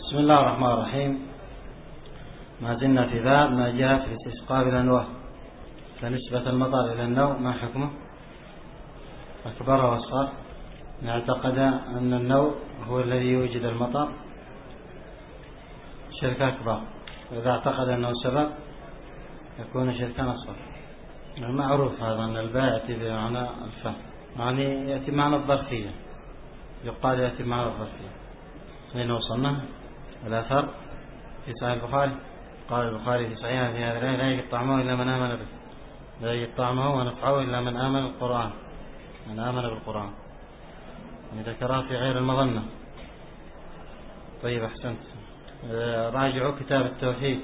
بسم الله الرحمن الرحيم. ما زلنا في باب ما جاء في الاستسقاء بالأنواع. فنسبة المطر إلى النوء ما حكمه؟ أكبر وأصغر. نعتقد أن النوء هو الذي يوجد المطر شرك أكبر، وإذا اعتقد أنه سبب يكون شركا أصغر. المعروف هذا أن الباء يأتي بمعنى الفهم، يعني يأتي بمعنى الظرفية، يقال يأتي بمعنى الظرفية. حين وصلنا الأثر في صحيح البخاري، قال البخاري في صحيحه في هذا لا يجد طعمه إلا من آمن به، لا يجد طعمه ونفعه إلا من آمن القرآن، من آمن بالقرآن. ذكرها في غير المظنة. طيب أحسنت. راجعوا كتاب التوحيد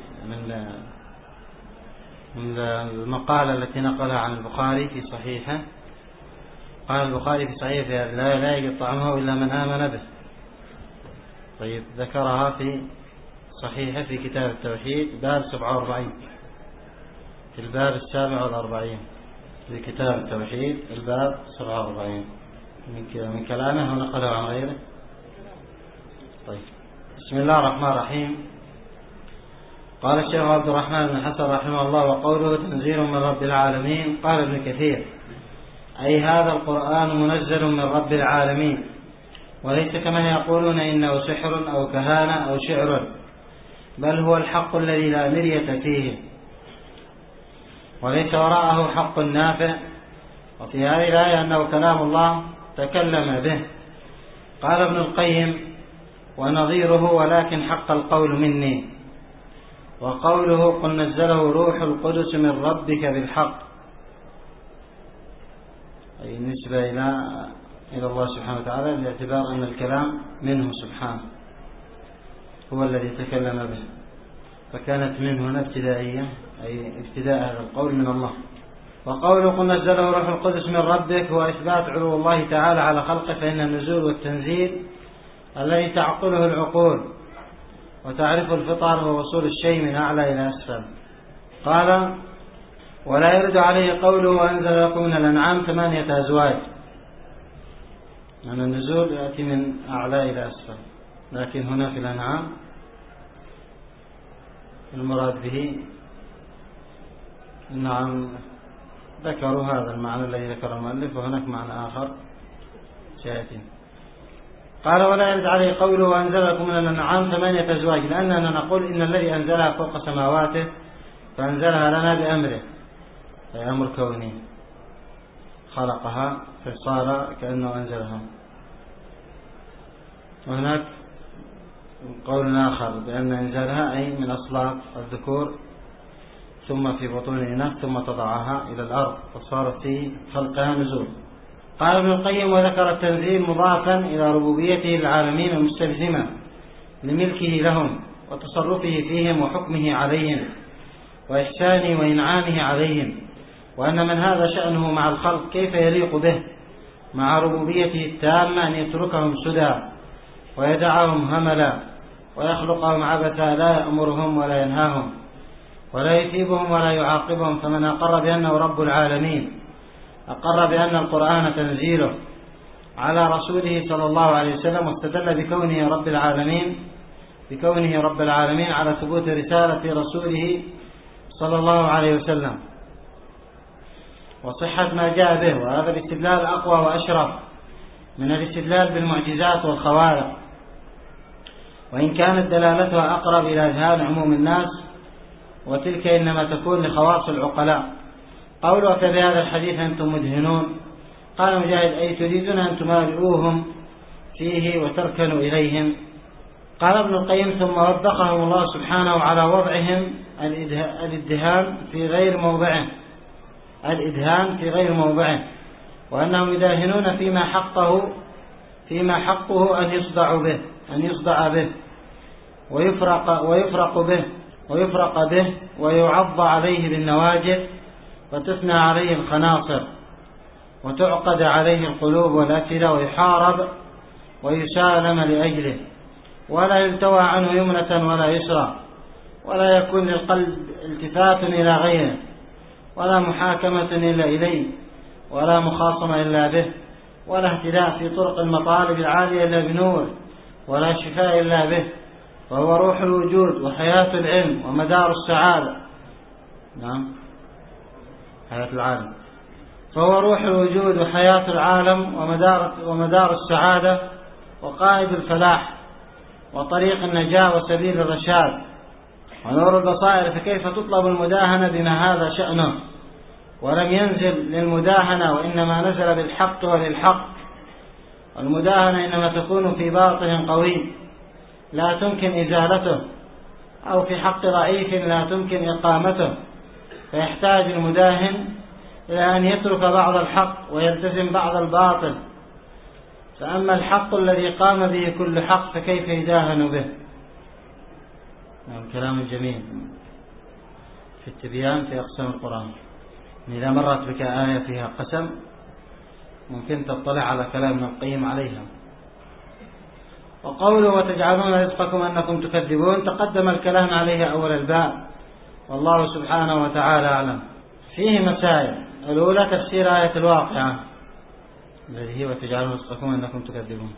من المقالة التي نقلها عن البخاري في صحيحه. قال البخاري في صحيحه لا يجد طعمه إلا من آمن به. طيب ذكرها في صحيحه في كتاب التوحيد باب 47، في الباب 47 في كتاب التوحيد الباب 47 من كلامه ونقله عن غيره. طيب بسم الله الرحمن الرحيم. قال الشيخ عبد الرحمن بن حسن رحمه الله: وقوله تنزيل من رب العالمين. قال ابن كثير: أي هذا القرآن منزل من رب العالمين، وليس كما يقولون إنه سحر أو كهانة أو شعر، بل هو الحق الذي لا مرية فيه، وليس وراءه حق نافع. وفي هذه الآية أنه كلام الله تكلم به. قال ابن القيم: ونظيره ولكن حق القول مني. وقوله قل نزله روح القدس من ربك بالحق، أي نسبة إلى الله سبحانه وتعالى، باعتبار أن الكلام منه سبحانه، هو الذي تكلم به، فكانت منه هنا ابتدائية، أي ابتداء هذا القول من الله. وقوله قل نزله روح القدس من ربك هو إثبات علو الله تعالى على خلقه، فإن النزول والتنزيل الذي تعقله العقول وتعرف الفطر هو وصول الشيء من أعلى إلى أسفل. قال: ولا يرد عليه قوله وأنزل لكم من الأنعام 8 أزواج، يعني النزول يأتي من أعلى إلى أسفل، لكن هنا في الأنعام المراد به نعم ذكروا هذا المعنى الذي ذكر المؤلف، وهناك معنى آخر سيأتي. قال: ولا يرد عليه قوله وأنزل لكم من الأنعام 8 أزواج، لأننا نقول إن الذي أنزلها فوق سماواته فأنزلها لنا بأمره، أي أمر كوني، خلقها فصار كأنه أنزلها. وهناك قول آخر بأن أنزلها أي من أصلاب الذكور ثم في بطون الإناث ثم تضعها إلى الأرض، فصارت في خلقها نزول. قال ابن القيم: وذكر التنزيل مضافا إلى ربوبيته العالمين المستلزمة لملكه لهم وتصرفه فيهم وحكمه عليهم وإحسانه وإنعامه عليهم، وأن من هذا شأنه مع الخلق كيف يليق به مع ربوبيته التامة أن يتركهم سدى ويدعهم هملا ويخلقهم عبثا، لا يأمرهم ولا ينهاهم ولا يثيبهم ولا يعاقبهم. فمن أقر بأنه رب العالمين أقر بأن القرآن تنزيله على رسوله صلى الله عليه وسلم، واستدل بكونه رب العالمين على ثبوت رسالة رسوله صلى الله عليه وسلم وصحة ما جاء به. وهذا الاستدلال أقوى وأشرف من الاستدلال بالمعجزات والخوارق، وإن كانت دلالتها أقرب إلى إذهان عموم الناس، وتلك إنما تكون لخواص العقلاء. قوله: فبهذا الحديث أنتم مدهنون. قال مجاهد: أي تريدون أن تمالئوهم فيه وتركنوا إليهم. قال ابن القيم: ثم وبخهم الله سبحانه على وضعهم الإدهان في غير موضعه، وأنهم يداهنون فيما حقه أن يصدع به ويفرق به ويعض عليه بالنواجذ وتثنى عليه الخناصر وتعقد عليه القلوب والأفئدة ويحارب ويسالم لأجله، ولا يلتوى عنه يمنة ولا يسرى، ولا يكون للقلب التفات إلى غيره، ولا محاكمة إلا إليه، ولا مخاصمة إلا به، ولا اهتداء في طرق المطالب العالية إلا بنور، ولا شفاء إلا به، فهو روح الوجود وحياة العلم ومدار السعادة. نعم، حياة العالم. فهو روح الوجود وحياة العالم ومدار السعادة وقائد الفلاح وطريق النجاة وسبيل الرشاد ونور البصائر. فكيف تطلب المداهنة بما هذا شأنه ولم ينزل للمداهنة وإنما نزل بالحق وللحق. والمداهنة إنما تكون في باطل قوي لا تمكن إزالته أو في حق ضعيف لا تمكن إقامته، فيحتاج المداهن إلى أن يترك بعض الحق ويلتزم بعض الباطل. فأما الحق الذي قام به كل حق فكيف يداهن به؟ كلام جميل في التبيان في أقسام القرآن. إذا مرت بك آية فيها قسم ممكن تطلع على كلام ابن القيم عليها. وقوله وتجعلون رزقكم أنكم تكذبون تقدم الكلام عليه أول الباب، والله سبحانه وتعالى أعلم. فيه مسائل. الأولى تفسير آية الواقعة الذي هي وتجعلون رزقكم أنكم تكذبون.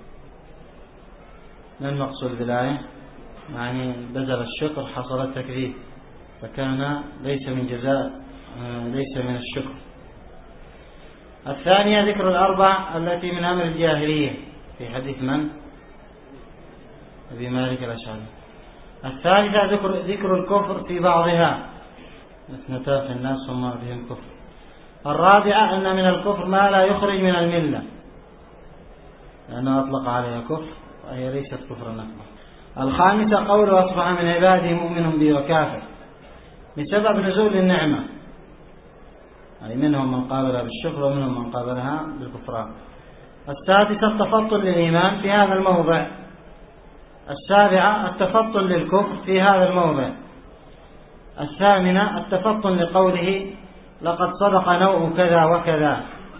ما المقصود بالآية؟ يعني بذل الشكر حصل التكذيب، فكان ليس من جزاء ليس من الشكر. الثانية ذكر الأربع التي من أمر الجاهلية في حديث من؟ أبي مالك الأشعري. الثالثة ذكر الكفر في بعضها، اثنتا في الناس ثم بهم كفر. الرابعة أن من الكفر ما لا يخرج من الملة، لأنه أطلق عليها كفر وهي ليست كفرا أكبر. الخامسة قوله أصبح من عباده مؤمن بي وكافر بسبب نزول النعمة، أي منهم من قابلها بالشكر ومنهم من قابلها بالكفران. السادسة التفضل للإيمان في هذا الموضع. السابعة التفضل للكفر في هذا الموضع. الثامنة التفضل لقوله لقد صدق نوء كذا وكذا.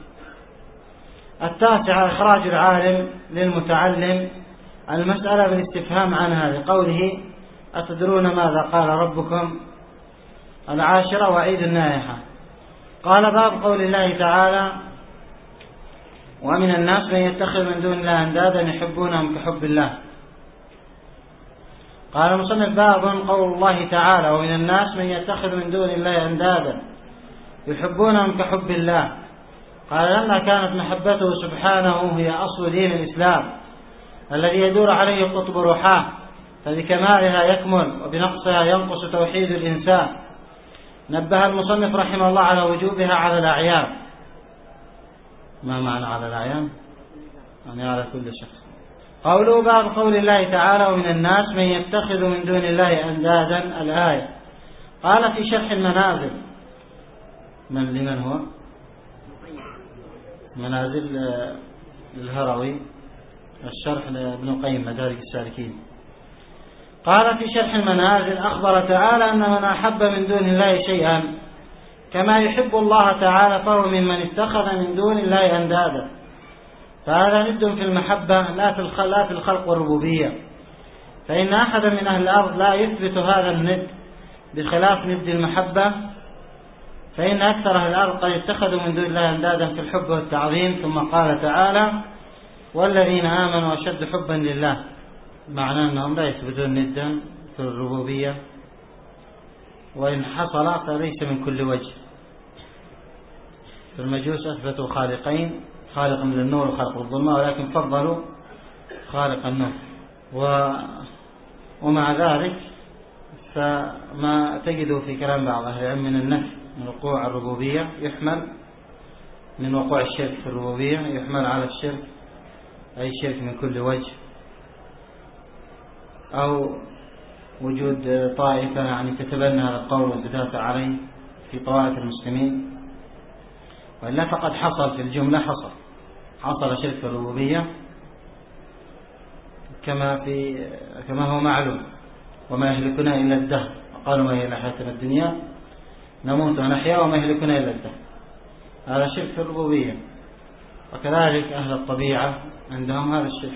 التاسعة إخراج العالم للمتعلم المسألة بالاستفهام عنها لقوله أتدرون ماذا قال ربكم. العاشرة وعيد النائحة. قال باب قول الله تعالى ومن الناس من يتخذ من دون الله أندادا يحبونهم كحب الله. قال المصنف باب قول الله تعالى ومن الناس من يتخذ من دون الله أندادا يحبونهم كحب الله. قال لما كانت محبته سبحانه هي أصل دين الإسلام الذي يدور عليه قطب روحاه، فبكمالها يكمل وبنقصها ينقص توحيد الإنسان. نبه المصنف رحمه الله على وجوبها على الأعيان. ما معنى على الأعيان؟ يعني على كل شخص. قوله باب قول الله تعالى ومن الناس من يتخذ من دون الله أندادا. الآية. قال في شرح المنازل. لمن هو؟ منازل الهروي، الشرح لابن القيم مدارج السالكين. قال في شرح المنازل أخبر تعالى أن من أحب من دون الله شيئا كما يحب الله تعالى فهو ممن اتخذ من دون الله أندادا. فهذا ند في المحبة لا في الخلق والربوبية، فإن أحدا من أهل الأرض لا يثبت هذا الند بخلاف ند المحبة، فإن أكثر أهل الأرض قد اتخذوا من دون الله أندادا في الحب والتعظيم. ثم قال تعالى والذين آمنوا أشد حبا لله، معناه أنهم لا يثبتون ندا في الربوبية، وإن حصل فليس من كل وجه. فالمجوس أثبتوا خالقين، خالق للنور وخالق للظلمة، ولكن فضلوا خالق النور. ومع ذلك فما تجده في كلام بعض أهل العلم من النفي من وقوع الربوبية يحمل من وقوع الشرك في الربوبية يحمل على الشرك أي شرك من كل وجه، أو وجود طائفة يعني تتبنى هذا القول وتدافع عليه في طوائف المسلمين. وإلا فقد حصل في الجملة حصل شرك في الربوبية كما هو معلوم. وما يهلكنا إلا الدهر، وقالوا ما هي إلا حياتنا الدنيا نموت ونحيا وما يهلكنا إلا الدهر. هذا شرك في الربوبية. وكذلك أهل الطبيعة عندهم هذا الشرك.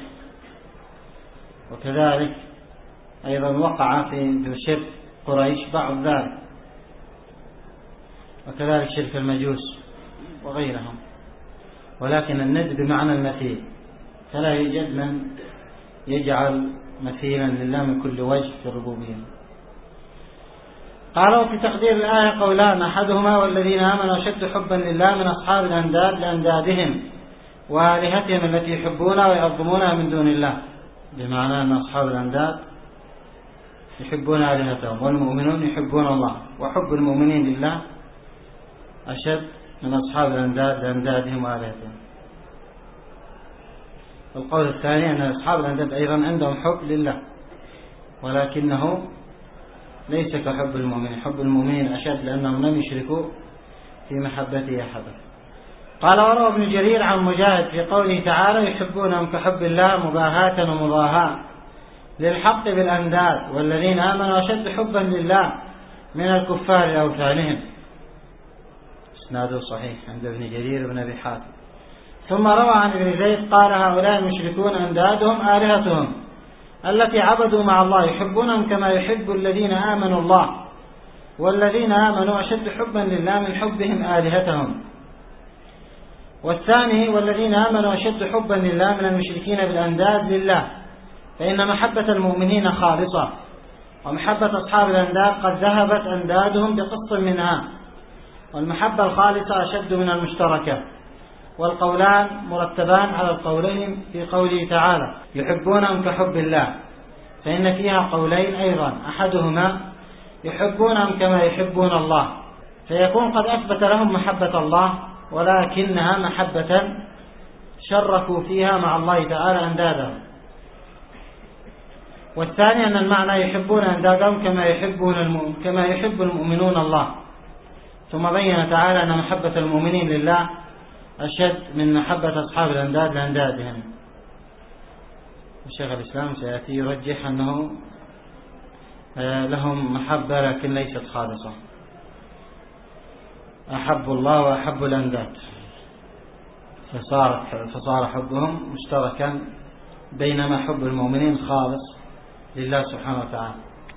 وكذلك أيضا وقع في شرك قريش بعض ذلك، وكذلك شرك المجوس وغيرهم. ولكن الند بمعنى المثيل، فلا يوجد من يجعل مثيلا لله من كل وجه في الربوبية. قالوا في تقدير الآية قولان، أحدهما والذين آمنوا أشد حبا لله من أصحاب الأنداد لأندادهم وآلهتهم التي يحبونها ويعظمونها من دون الله، بمعنى أن أصحاب الأنداد يحبون آلهتهم والمؤمنون يحبون الله، وحب المؤمنين لله أشد من أصحاب الأنداد لأندادهم وآلهتهم. القول الثاني أن أصحاب الأنداد أيضا عندهم حب لله ولكنه ليس كحب المؤمنين، حب المؤمنين أشد لأنهم لم يشركوا في محبته أحدا. قال وروى ابن جرير عن مجاهد في قوله تعالى يحبونهم كحب الله مباهاة ومضاهاة للحق بالأنداد والذين آمنوا أشد حبا لله من الكفار لأوثانهم. اسناده صحيح عند ابن جرير بن أبي حاتم. ثم روى عن ابن زيد قال هؤلاء المشركون أندادهم آلهتهم التي عبدوا مع الله يحبونهم كما يحب الذين آمنوا الله والذين آمنوا أشد حبا لله من حبهم آلهتهم. والثاني والذين آمنوا أشد حبا لله من المشركين بالأنداد لله، فإن محبة المؤمنين خالصة ومحبة أصحاب الأنداد قد ذهبت أندادهم بقسط منها، والمحبة الخالصة أشد من المشتركة. والقولان مرتبان على القولين في قوله تعالى يحبونهم كحب الله، فإن فيها قولين أيضا، أحدهما يحبونهم كما يحبون الله، فيكون قد أثبت لهم محبة الله ولكنها محبة شركوا فيها مع الله تعالى أندادهم. والثاني أن المعنى يحبون أندادهم كما يحب المؤمنون الله، ثم بين تعالى أن محبة المؤمنين لله أشد من محبة أصحاب الأنداد لأندادهم. الشيخ الإسلام سيأتي يرجح أنه لهم محبة لكن ليست خالصة، أحب الله وأحب الأنداد، فصار حبهم مشتركا بينما حب المؤمنين خالص لله سبحانه وتعالى.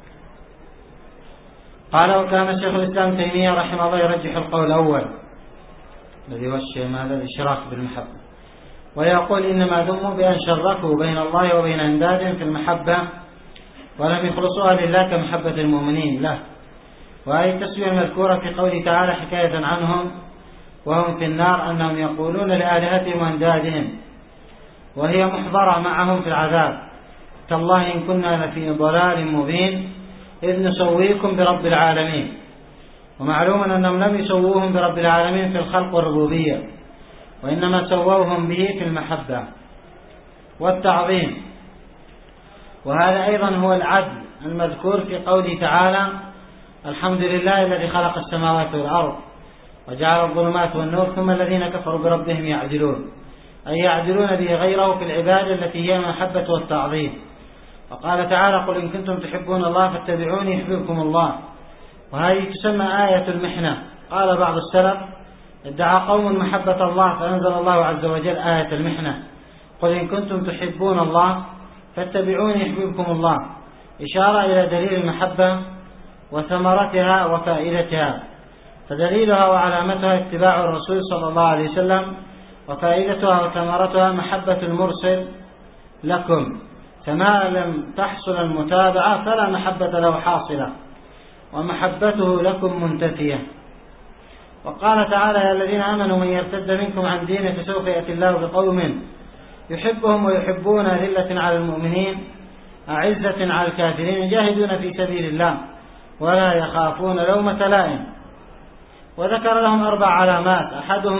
قال وكان الشيخ الإسلام تيمية رحمه الله يرجح القول الأول الذي وشي ماذا الإشراك بالمحبة، ويقول إنما ذموا بأن شركوا بين الله وبين أندادهم في المحبة ولم يخلصوها لله كمحبة المؤمنين له. وهذه التسوية المذكورة في قوله تعالى حكاية عنهم وهم في النار أنهم يقولون لآلهتهم وأندادهم وهي محضرة معهم في العذاب تالله إن كنا لفي ضلال مبين إذ نسويكم برب العالمين. ومعلوم أنهم لم يسووهم برب العالمين في الخلق والربوبية، وإنما سووهم به في المحبة والتعظيم. وهذا أيضا هو العدل المذكور في قوله تعالى الحمد لله الذي خلق السماوات والأرض وجعل الظلمات والنور ثم الذين كفروا بربهم يعدلون، أي يعدلون به غيره في العبادة التي هي المحبة والتعظيم. وقال تعالى قل إن كنتم تحبون الله فاتبعوني يحببكم الله، وهذه تسمى آية المحنة. قال بعض السلف ادعى قوم محبة الله فأنزل الله عز وجل آية المحنة قل إن كنتم تحبون الله فاتبعوني يحببكم الله، إشارة إلى دليل المحبة وثمرتها وفائدتها. فدليلها وعلامتها اتباع الرسول صلى الله عليه وسلم، وفائدتها وثمرتها محبة المرسل لكم، فما لم تحصل المتابعة فلا محبة له حاصلة ومحبته لكم منتفية. وقال تعالى يا الذين آمنوا من يرتد منكم عن دينه فسوف يأتي الله بقوم يحبهم ويحبون ذلة على المؤمنين أعزة على الكافرين يجاهدون في سبيل الله ولا يخافون لومة لائم. وذكر لهم 4 علامات،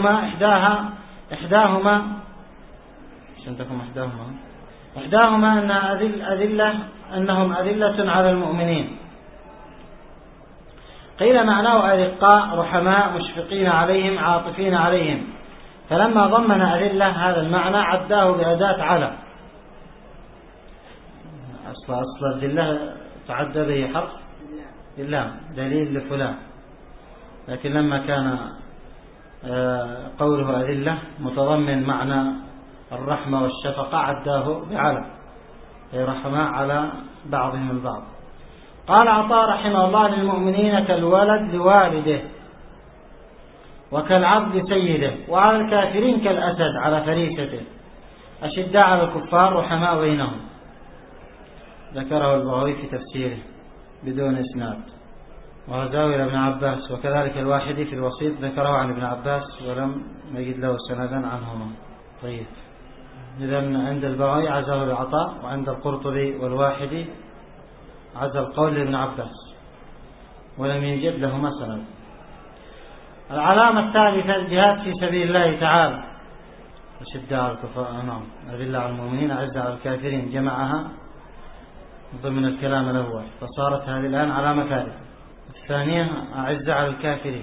إحداهما أنهم أذلة على المؤمنين، قيل معناه أرقاء رحماء مشفقين عليهم عاطفين عليهم، فلما ضمن أذلة هذا المعنى عداه بأداة على. أصل الذلة تعدى به حرف إلا دليل لفلان، لكن لما كان قوله أذلة متضمن معنى الرحمة والشفقة عداه بعلى، أي رحماء على بعضهم البعض. قال عطاء رحمه الله للمؤمنين كالولد لوالده وكالعبد لسيده، وعلى الكافرين كالأسد على فريسته، أشداء على الكفار رحماء بينهم. ذكره البغوي في تفسيره بدون إسناد، وهو زاوية ابن عباس، وكذلك الواحدي في الوسيط ذكره عن ابن عباس ولم نجد له سندا عنهما. طيب، إذن عند البغوي عزاه العطاء، وعند القرطبي والواحدي عزى القول لابن عباس ولم يجد لهما سند. العلامة الثالثة الجهاد في سبيل الله تعالى، أشداء على الكفار، أذلة على المؤمنين أعزة على الكافرين، جمعها ضمن الكلام الأول، فصارت هذه الآن علامة ثالثة. الثانية أعزة على الكافرين،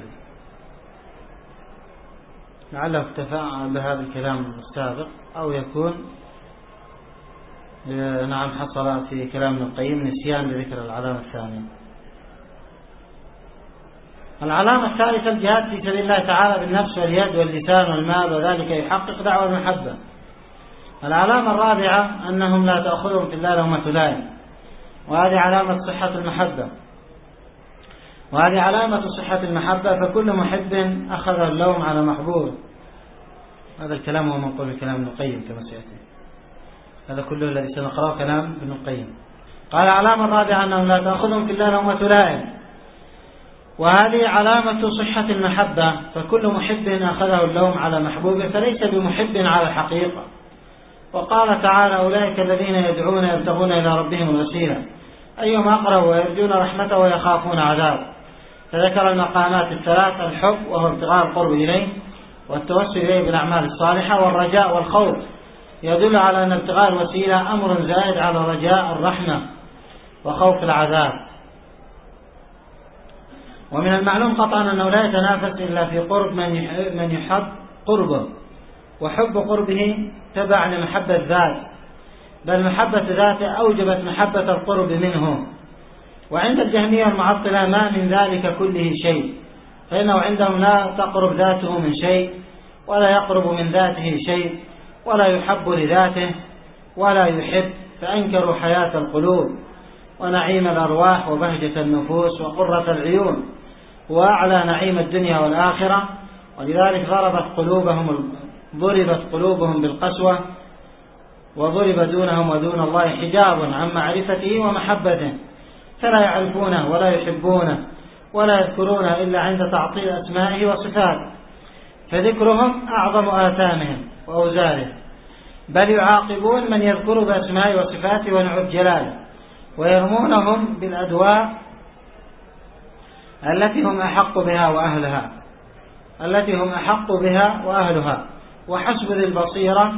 لعله اكتفى بهذا الكلام السابق، أو يكون حصل في كلام ابن القيم نسيان لذكر العلامة الثانية. العلامة الثالثة الجهاد في سبيل الله تعالى بالنفس واليد واللسان والمال، وذلك يحقق دعوة المحبة. العلامة الرابعة أنهم لا تأخذهم في الله لومة لائم، وهذه علامة صحة المحبة، وهذه علامة صحة المحبة، فكل محب أخذ اللوم على محبوب. هذا الكلام هو منقول كلام ابن القيم كما سيأتي، هذا كله الذي سنقرأه كلام ابن القيم. قال العلامة الرابعة أنهم لا تأخذهم في الله لومة لائم، وهذه علامة صحة المحبة، فكل محب أخذه اللوم على محبوبه فليس بمحب على الحقيقة. وقال تعالى أولئك الذين يدعون يبتغون إلى ربهم الوسيلة أيهم أقرب ويرجون رحمته ويخافون عذاب، فذكر المقامات الثلاث: الحب وهو ابتغاء القرب إليه، والتوسل إليه بالأعمال الصالحة، والرجاء والخوف، يدل على أن ابتغاء الوسيلة أمر زائد على رجاء الرحمة وخوف العذاب. ومن المعلوم قطعا أنه لا يتنافس إلا في قرب من يحب قربه، وحب قربه تبع لمحبة ذات، بل محبة ذاته أوجبت محبة القرب منه. وعند الجهمية المعطلة ما من ذلك كله شيء، فإنه عندهم لا تقرب ذاته من شيء، ولا يقرب من ذاته شيء، ولا يحب لذاته ولا يحب، فأنكروا حياة القلوب ونعيم الأرواح وبهجة النفوس وقرة العيون وأعلى نعيم الدنيا والآخرة، ولذلك ضربت قلوبهم بالقسوة، وضرب دونهم ودون الله حجاب عن معرفته ومحبته، فلا يعرفونه ولا يحبونه ولا يذكرونه إلا عند تعطيل أسمائه وصفاته، فذكرهم أعظم آثامهم وأوزارهم، بل يعاقبون من يذكر بأسمائه وصفاته ونعوت جلاله، ويرمونهم بالأدواء التي هم أحق بها وأهلها، وحسب ذي البصيرة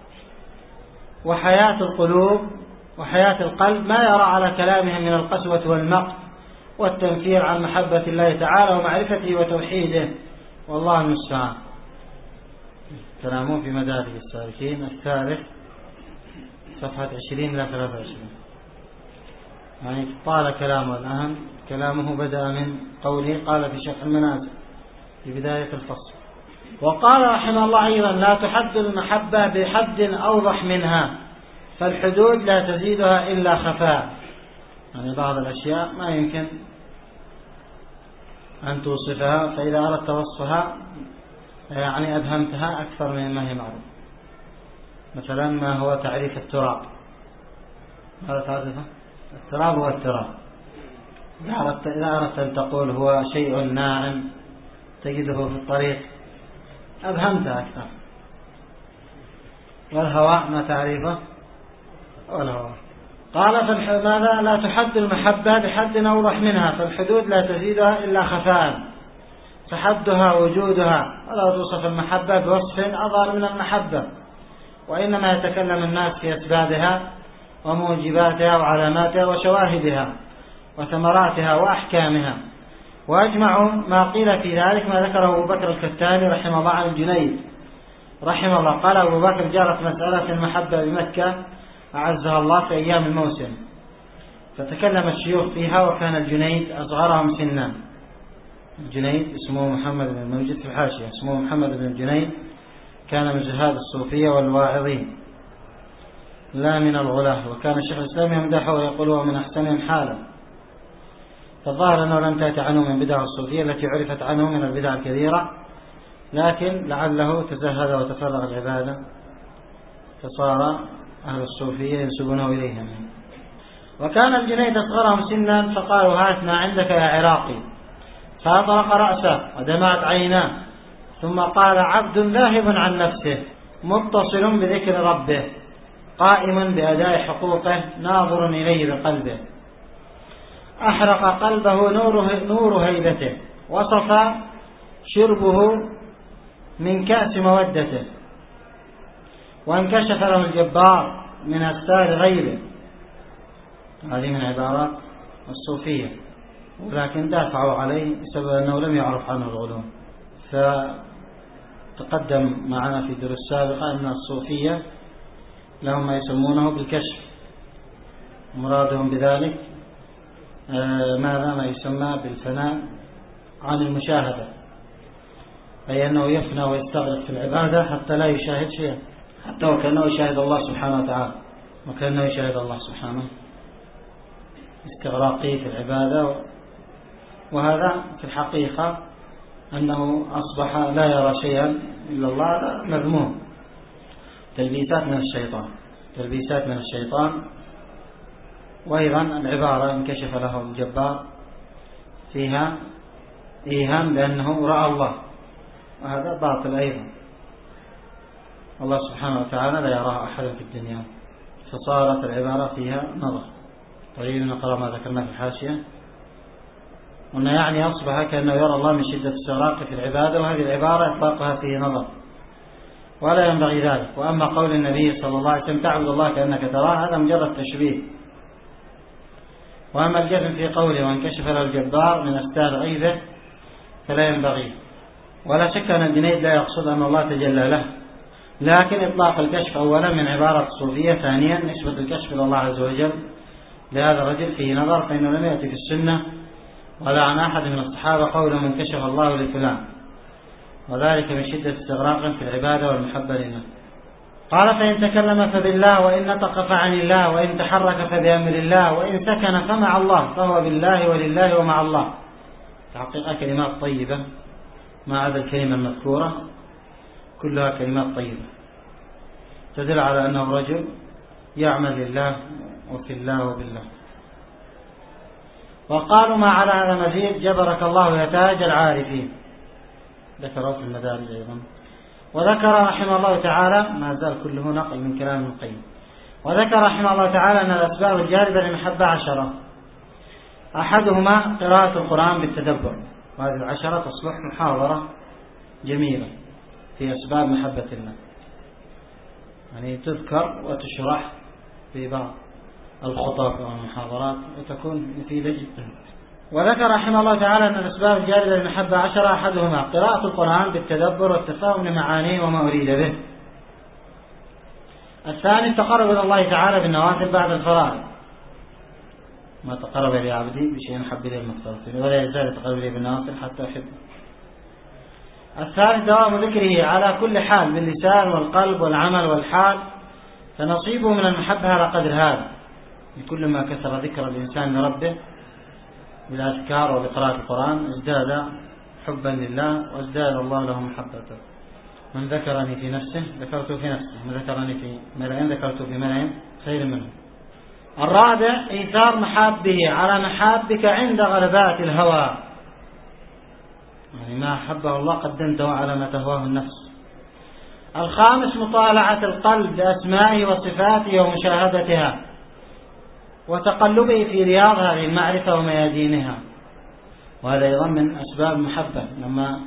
وحياة القلوب وحياة القلب ما يرى على كلامهم من القسوة والمقت والتنفير عن محبة الله تعالى ومعرفته وتوحيده، والله المستعان. كلامه في مدارج السالكين الثالث صفحة 20 إلى 23، يعني طال كلامه. الآن كلامه بدأ من قوله قال في شرح المنازل في بداية الفصل، وقال رحمه الله أيضا: لا تحد المحبة بحد أوضح منها، فالحدود لا تزيدها إلا خفاء، يعني بعض الأشياء ما يمكن أن توصفها، فإذا أردت وصفها يعني أبهمتها أكثر مما هي معروف. مثلا ما هو تعريف التراب؟ ماذا تعرفه؟ التراب هو التراب. إذا أردت أن تقول هو شيء ناعم تجده في الطريق أبهمتها أكثر. والهواء ما تعريفه؟ والهواء. قال فماذا؟ لا تحد المحبة بحد أوضح منها، فالحدود لا تزيدها إلا خفاء، فحدها وجودها، ولا توصف المحبة بوصف أظهر من المحبة، وإنما يتكلم الناس في أسبابها وموجباتها وعلاماتها وشواهدها وثمراتها وأحكامها. وأجمع ما قيل في ذلك ما ذكره أبو بكر الكتاني رحمه الله عن الجنيد رحمه الله، قال أبو بكر: جرت مسألة المحبة بمكة أعزها الله في أيام الموسم، فتكلم الشيوخ فيها، وكان الجنيد أصغرهم سنا. الجنيد اسمه محمد بن الموجد في الحاشية، اسمه محمد بن الجنيد، كان من زهاد الصوفية والواعظين لا من الغلاة، وكان الشيخ الإسلام يمدحه ويقول هو من أحسنهم حالا. فالظاهر أنه لم تأتي عنه من بدع الصوفية التي عرفت عنه من البدع الكثيرة، لكن لعله تزهد وتفرغ العبادة، فصار أهل الصوفية ينسبونه إليهم. وكان الجنيد أصغرهم سنا فقالوا هات ما عندك يا عراقي، فأطرق رأسه ودمعت عيناه، ثم قال عبد ذاهب عن نفسه متصل بذكر ربه قائم بأداء حقوقه ناظر إليه بقلبه، أحرق قلبه نور هيبته، وصف شربه من كأس مودته، وانكشف له الجبار من أستار غيبه. هذه من عبارات الصوفية، ولكن دافعوا عليه بسبب أنه لم يعرف عنه العلوم. فتقدم معنا في دروس سابقة أن الصوفية لهم ما يسمونه بالكشف، مرادهم بذلك ماذا ما يسمى بالفناء عن المشاهدة، أي أنه يفنى ويستغرق في العبادة حتى لا يشاهد شيئا، حتى وكأنه يشاهد الله سبحانه وتعالى، وكأنه يشاهد الله سبحانه، استغراقه في العبادة. وهذا في الحقيقة أنه أصبح لا يرى شيئا إلا الله، مذموم، تلبيسات من الشيطان. وأيضا العبارة انكشف له الجبار فيها إيهام بأنه رأى الله، وهذا باطل أيضا. الله سبحانه وتعالى لا يراه أحد في الدنيا، فصارت العبارة فيها نظر. طيب نقرأ ما ذكرنا في الحاشية، وأنه يعني أصبح كأنه يرى الله من شدة استغراقه في العبادة، وهذه العبارة إطلاقها فيه نظر ولا ينبغي ذلك. وأما قول النبي صلى الله عليه وسلم تعبد الله كأنك تراه، هذا مجرد تشبيه. وأما الجزم في قوله وانكشف له الجبار من أستار غيبه فلا ينبغي. ولا شك أن الجنيد لا يقصد أن الله تجلى له، لكن إطلاق الكشف أولا من عبارة الصوفية، ثانيا نسبة الكشف إلى الله عز وجل لهذا الرجل فيه نظر، فإنه لم يأتي في السنة ولا عن أحد من الصحابة قوله من كشف الله لفلان، وذلك من شدة استغراق في العبادة والمحبة لله. قال فإن تكلم فبالله، وإن نطق فعن الله، وإن تحرك فبأمر الله، وإن سكن فمع الله، فهو بالله ولله ومع الله. تحقيق كلمات طيبة ما عدا الكلمة المذكورة، كلها كلمات طيبة تدل على أنه رجل يعمل لله وفي الله وبالله. وقالوا ما على هذا مزيد جبرك الله يا تاج العارفين، ذكره في المدارج أيضا. وذكر رحمه الله تعالى، ما زال كله نقل من كلام ابن القيم، وذكر رحمه الله تعالى أن الأسباب الجالبة للمحبة 10، أحدهما قراءة القرآن بالتدبر، وهذه 10 تصلح محاضرة جميلة في أسباب محبة الله، يعني تذكر وتشرح في بعض الخطب والمحاضرات وتكون مفيدة جدا. وذكر رحمه الله تعالى أن الأسباب الجالبة للمحبة 10، أحدهما قراءة القرآن بالتدبر والتفاهم لمعانيه وما أريد به. الثاني التقرب إلى الله تعالى بالنوافل بعد الفرائض، ما تقرب إلى عبدي بشيء حب إليه المفترض، ولا يزال يتقرب إليه بالنوافل حتى أحبه. الثالث دوام ذكره على كل حال باللسان والقلب والعمل والحال، فنصيبه من المحبة على قدر هذا، لكل ما كثر ذكر الإنسان لربه بالأذكار وبقراءة القرآن ازداد حبا لله وازداد الله له محبته. من ذكرني في نفسه ذكرته في نفسه، من ذكرني في ملأ ذكرته في ملأ خير منه. الرابع إيثار محابه على محابك عند غلبات الهوى، يعني ما أحبه الله قدمته على ما تهواه النفس. الخامس مطالعة القلب بأسمائه وصفاته ومشاهدتها وتقلبه في رياض هذه المعرفة وميادينها، وهذا أيضا من أسباب المحبة. لما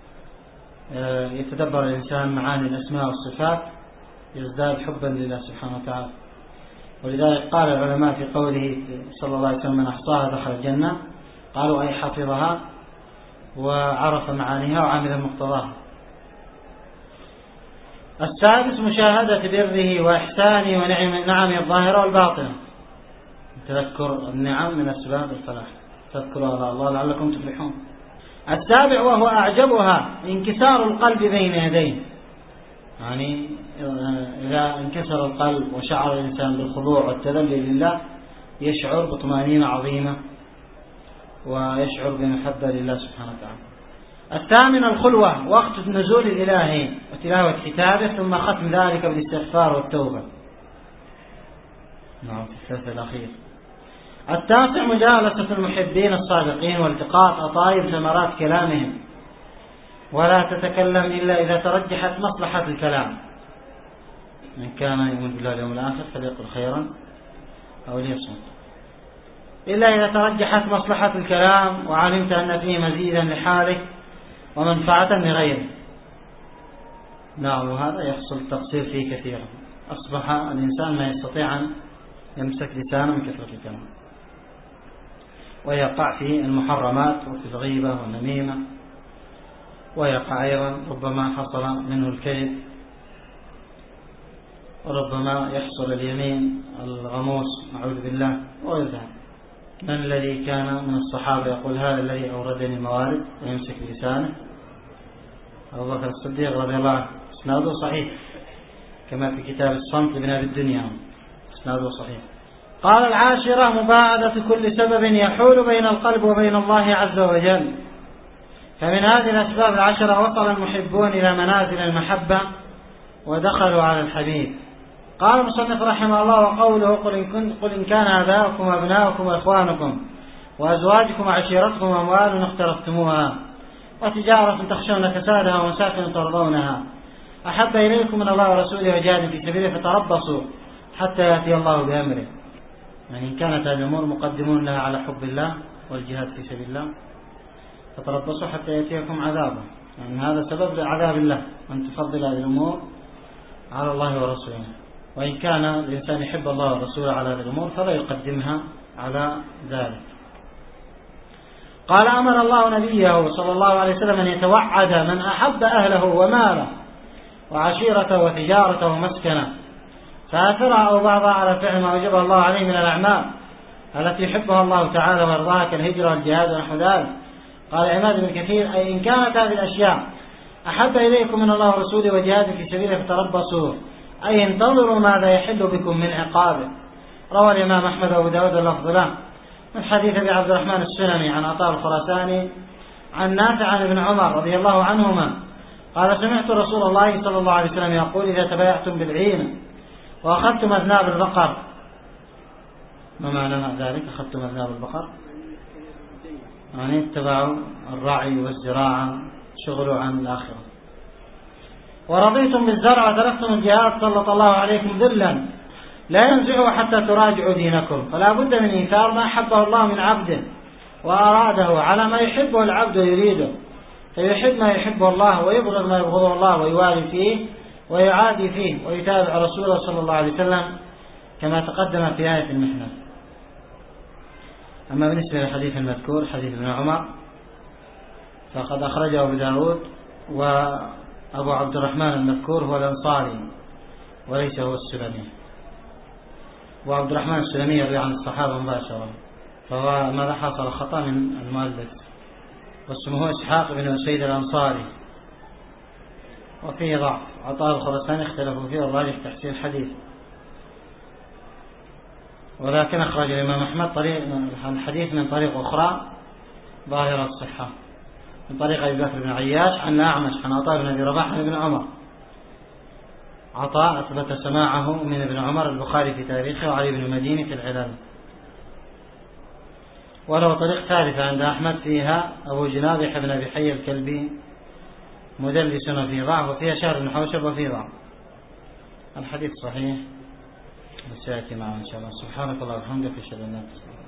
يتدبر الإنسان معاني الأسماء والصفات يزداد حبا لله سبحانه وتعالى. ولذلك قال العلماء في قوله صلى الله عليه وسلم من أحصاها دخل الجنة، قالوا أي حفظها وعرف معانيها وعمل مقتضاها. السادس مشاهدة بره وإحسانه ونعمه الظاهرة والباطنة، تذكر النعم من أسباب الفلاح، تذكروا على الله لعلكم تفلحون. السابع وهو أعجبها انكسار القلب بين يديه، يعني إذا انكسر القلب وشعر الإنسان بالخضوع والتذلل لله يشعر بطمأنينة عظيمة ويشعر بمحبة لله سبحانه وتعالى. الثامن الخلوة وقت النزول الإلهي وتلاوة كتابه، ثم ختم ذلك بالاستغفار والتوبة. نعم في الثالث الأخير. التاسع مجالسة المحبين الصادقين والتقاط أطايب ثمرات كلامهم، ولا تتكلم إلا إذا ترجحت مصلحة الكلام. من كان يؤمن بالله اليوم الآخر فليقل خيرا أو ليصمت، إلا إذا ترجحت مصلحة الكلام وعلمت أن فيه مزيدا لحالك ومنفعة لغيرك. نعم، وهذا يحصل التقصير فيه كثيرا. أصبح الإنسان ما يستطيع أن يمسك لسانه من كثرة الكلام، ويقع في المحرمات وفي الغيبة والنميمة، ويقع أيضا ربما حصل منه الكذب، وربما يحصل اليمين الغموس نعوذ بالله ويذهب. من الذي كان من الصحابة يقول هذا الذي أوردني الموارد ويمسك لسانه؟ أبو بكر الصديق رضي الله عنه. إسناده صحيح كما في كتاب الصمت لابن أبي الدنيا، إسناده صحيح. قال العاشرة مباعدة كل سبب يحول بين القلب وبين الله عز وجل. فمن هذه الأسباب العشرة وصل المحبون إلى منازل المحبة ودخلوا على الحبيب. قال المصنف رحمه الله: وقوله قل إن كان آباؤكم وأبناؤكم وإخوانكم وأزواجكم وعشيرتكم وأموال اقترفتموها وتجارة تخشون كسادها ومساكن ترضونها أحب إليكم من الله ورسوله وجهاد في سبيله فتربصوا حتى يأتي الله بأمره. يعني إن كانت هذه الأمور مقدمون لها على حب الله والجهاد في سبيل الله فتربصوا حتى يأتيكم عذابه. يعني هذا سبب لعذاب الله أن تفضل هذه الأمور على الله ورسوله. وإن كان الإنسان يحب الله ورسوله على هذه الأمور فلا يقدمها على ذلك. قال: أمر الله نبيه صلى الله عليه وسلم أن يتوعد من أحب أهله وماله وعشيرته وتجارته ومسكنه فآثرها أو بعضها على فعل ما وجب الله عليه من الأعمال التي يحبها الله تعالى ويرضاها كالهجرة والجهاد ونحو ذلك. قال عماد بن كثير: أي إن كانت هذه الأشياء أحب إليكم من الله ورسوله وجهاد في سبيله فتربصوا، أي انتظروا ماذا يحل بكم من عقابه. روى الإمام أحمد وأبو داود اللفظ له من حديث أبي عبد الرحمن السلمي عن عطاء الخراساني عن نافع عن ابن عمر رضي الله عنهما قال: سمعت رسول الله صلى الله عليه وسلم يقول: إذا تبايعتم بالعين وأخذتم أذناب البقر. ما معنى ذلك؟ أخذتم أذناب البقر يعني اتبعوا الرعي والزراعة، شغلوا عن الآخرة. ورضيتم بالزرع وتركتم الجهاد سلط الله عليكم ذلا لا ينزعه حتى تراجعوا دينكم. فلا بد من إيثار ما حبه الله من عبده وأراده على ما يحبه العبد ويريده، فيحب ما يحبه الله ويبغض ما يبغضه الله، ويوالي فيه ويعادي فيه ويتابع رسوله صلى الله عليه وسلم كما تقدم في آية المحنة. أما بالنسبة للحديث المذكور حديث ابن عمر فقد أخرجه أبو داود، وأبو عبد الرحمن المذكور هو الأنصاري وليس هو السلمي. وعبد الرحمن السلمي يروي عن الصحابة مباشرة، فهو ماذا حصل خطأ من المؤلف، واسمه إسحاق بن أسيد الأنصاري، وفيه ضعف. عطاء الخراساني اختلفوا فيه والراجح تحسين الحديث، ولكن أخرج الإمام أحمد الحديث من طريق أخرى ظاهرة الصحة من طريق أبي بكر بن عياش عن الأعمش عن عطاء بن أبي رباح عن ابن عمر. عطاء أثبت سماعه من ابن عمر البخاري في تاريخه وعلي بن مديني في العلل. وله طريق ثالثة عند أحمد فيها أبو جنابح بن أبي حي الكلبي مدلس في ضعف، وفيها شهر بن حوشب وفي ضعف. الحديث صحيح بس يأتي معه إن شاء الله. سبحانك الله وبحمدك أشهد أن لا إله إلا أنت.